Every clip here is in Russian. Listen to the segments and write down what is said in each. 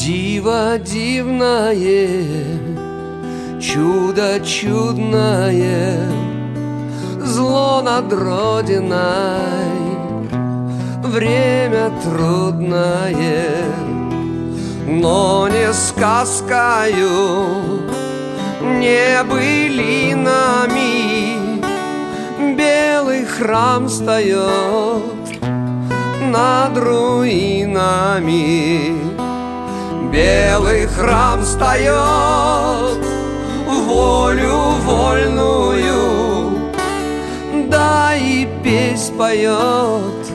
Диво дивное, чудо чудное, зло над Родиной, время трудное, но не сказкою, не былинами. Белый храм встает над руинами. Белый храм встает, волю вольную, да и песнь поет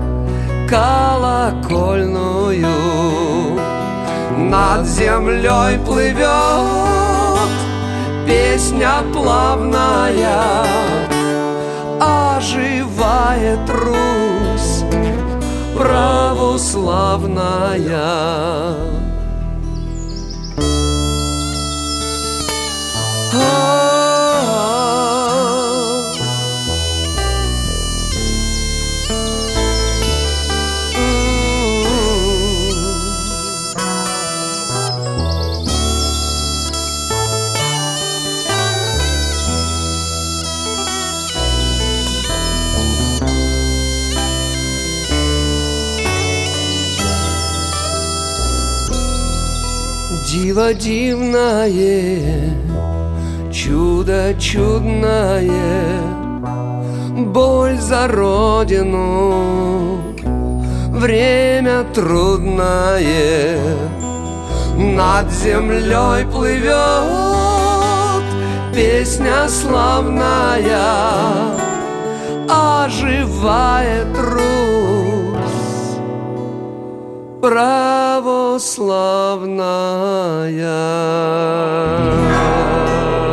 колокольную. Над землей плывет песня плавная, оживает Русь православная. Диво дивное, чудо чудное, боль за Родину, время трудное. Над землей плывет песня славная, оживает Русь православная.